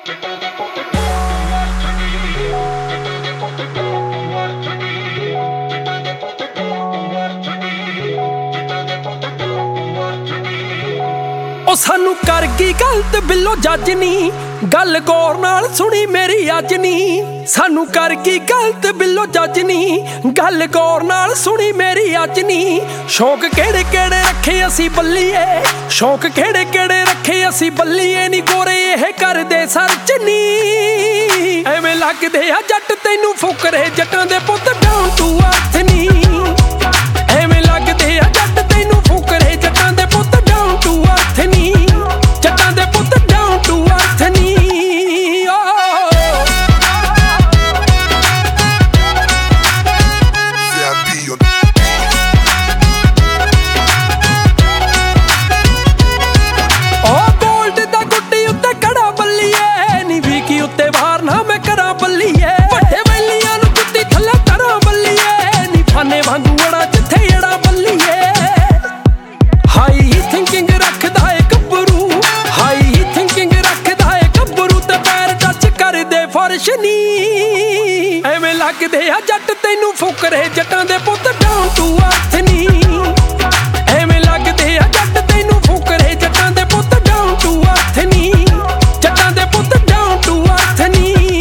ओ सानू कर गई गलत बिलो जज नी, गल गौर नाल सुनी मेरी अज नी। सानू कर गई गलत बिलो जज नी, गल गौर नाल सुनी मेरी अज नी। शौक केड़े केड़े रखे असी बल्लीए, शौक केड़े केड़े रखे असी बल्लीए नी। गोरे ये करदे सर्च नी, एवें लगदे आ जट तैनू फुकरे जटां दे पुत डाउन टू अर्थ नी। एवें लगदे आ जट तैनू फुकरे जटां दे पुत डाउन टू अर्थ नी। जटां दे पुत डाउन टू अर्थ नी। एवें लगदे आ जट तैनू फुकरे जटां दे पुत डाउन टू अर्थ नी। एवें लगदे आ जट तैनू फुकरे जटां दे पुत डाउन टू अर्थ नी। जटां दे पुत डाउन टू अर्थ नी।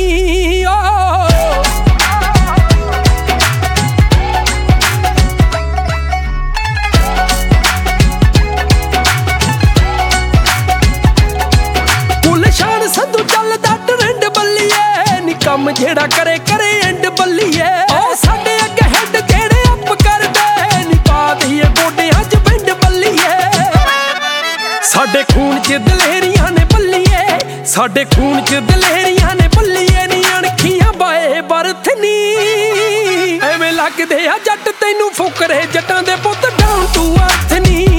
गुलशान संधू चलदा ट्रेंड बल्लीए नी, कम जेड़ा करे करे एंड बल्लीए। ओ साडे अगे हेड जेड़े अप करदे नी, पा दईए गोडियां च बिंड बल्लीए। साडे खून च दलेरियां ने बल्लीए, साडे खून च दलेरियां ने बल्लीए नी। अणखियां बाए बरथ नी, एवें लगदे आ जट तैनू फुकरे जटां दे पुत डाउन टू अर्थ नी।